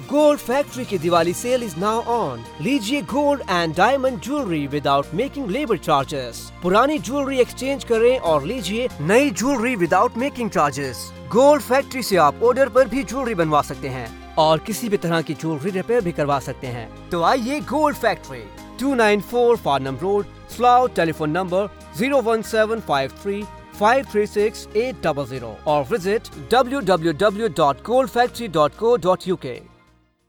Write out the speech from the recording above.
Gold factory की Diwali sale is now on. लीजिए gold and diamond jewellery without making labour charges. पुरानी jewellery exchange करें और लीजिए नई jewellery without making charges. Gold factory से आप ऑर्डर पर भी ज्वेलरी बनवा सकते हैं और किसी भी तरह की ज्वेलरी रिपेयर भी करवा सकते हैं। तो आइए gold factory, 294 Farnham road, Slough. Telephone number 01753 536 800 और विजिट www.goldfactory.co.uk।